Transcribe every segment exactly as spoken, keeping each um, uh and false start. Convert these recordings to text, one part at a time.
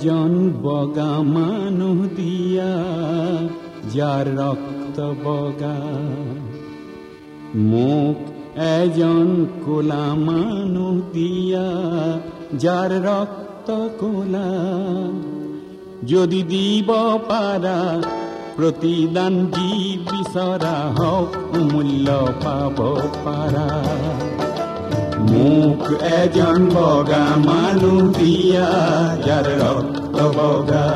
এজন বগা মানুহ দিয়া যাৰ ৰক্ত বগা, মোক এজন কোলা মানুহ দিয়া যাৰ ৰক্ত কোলা। যদি দিব পাৰা প্ৰতিদান যি বিচৰা হওক মূল্য পাব পাৰা। মোক এজন বগা মানুহ দিয়া যাৰ ৰক্ত বগা,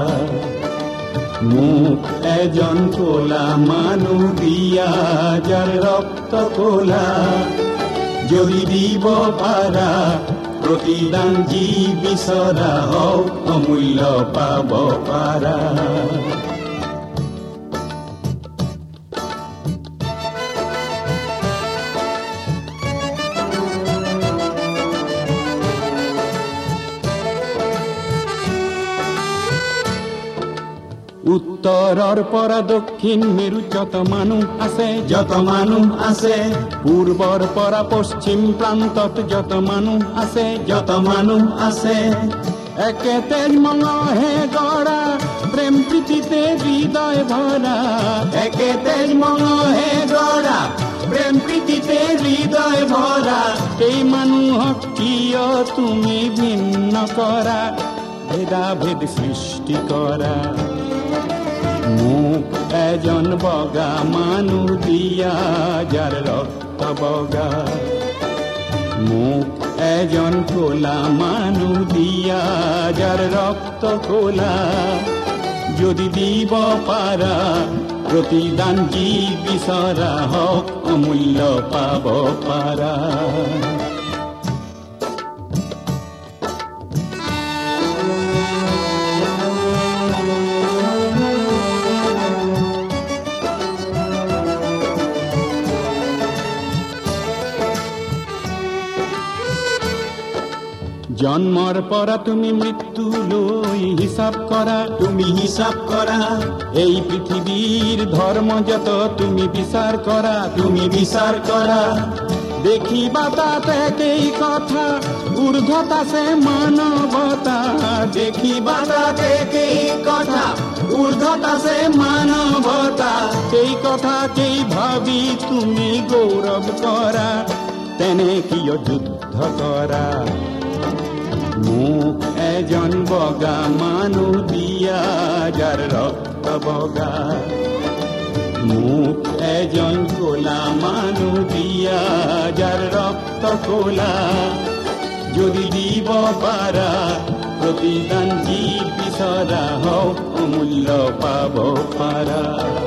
মোক এজন কোলা মানুহ দিয়া যাৰ ৰক্ত কোলা। যদি দিব পাৰা প্ৰতিদান যি বিচৰা হওক অমূল্য পাব পাৰা। উত্তৰৰ পৰা দক্ষিণ মেৰু যত মানুহ আছে, যত মানুহ আছে, পূৰ্বৰ পৰা পশ্চিম প্ৰান্তত যত মানুহ আছে, যত মানুহ আছে, একে তেজ মঙহে গঢ়া প্ৰেম প্ৰীতিতে হৃদয় ভৰা, একে তেজ মঙহে গঢ়া প্ৰেম প্ৰীতিতে হৃদয় ভৰা। এই মানুহক কিয় তুমি ভিন্ন কৰা, ভেদা ভেদ সৃষ্টি কৰা। মোক এজন বগা মানুহ দিয়া যাৰ ৰক্ত বগা, মোক এজন কোলা মানুহ দিয়া যাৰ ৰক্ত কোলা। যদি দিব পাৰা প্ৰতিদান যি বিচৰা হওক অমূল্য পাব পাৰা। জন্মৰ পৰা তুমি মৃত্যুলৈ হিচাপ কৰা, তুমি হিচাপ কৰা। এই পৃথিৱীৰ ধৰ্ম যত তুমি বিচাৰ কৰা, তুমি বিচাৰ কৰা। দেখিবা তাত একেই কথা, ঊৰ্ধ্বত আছে মানৱতা। দেখিবা তাত একেই কথা, ঊৰ্ধ্বত আছে মানৱতা। সেই কথাকেই ভাবি তুমি গৌৰৱ কৰা, তেনে কিয় যুদ্ধ কৰা। মোক এজন বগা মানুহ দিয়া যাৰ ৰক্ত বগা, মোক এজন কোলা মানুহ দিয়া যাৰ ৰক্ত কোলা। যদি দিব পাৰা প্ৰতিদান যি বিচৰা হওক অমূল্য পাব পাৰা।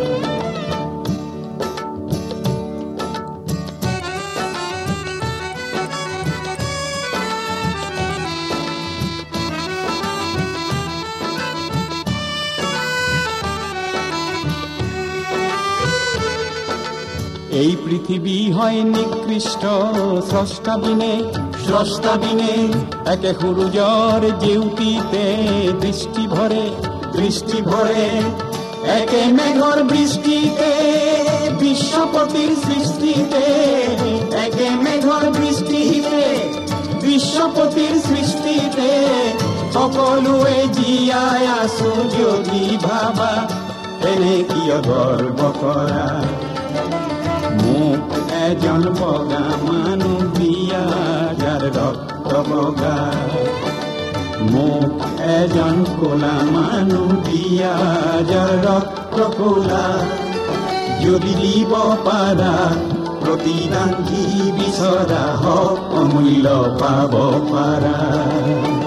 এই পৃথিৱী হয় নিকৃষ্ট স্ৰষ্টা বিনে, স্ৰষ্টা বিনে। একে সূৰুজৰ জেউতিতে দৃষ্টি ভৰে, দৃষ্টি ভৰে। একে মেঘৰ বৃষ্টিতে বিশ্বপতিৰ সৃষ্টিতে, একে মেঘৰ বৃষ্টিতে বিশ্বপতিৰ সৃষ্টিতে। সকলোৱে জীয়াই আছো যদি ভাবা, এনে কিয় গৰ্ব কৰা। মোক এজন বগা মানুহ দিয়া যাৰ ৰক্ত বগা, মোক এজন কোলা মানুহ দিয়া যাৰ ৰক্ত কোলা। যদি দিব পাৰা প্ৰতিদান যি বিচৰা হওক অমূল্য পাব পাৰা।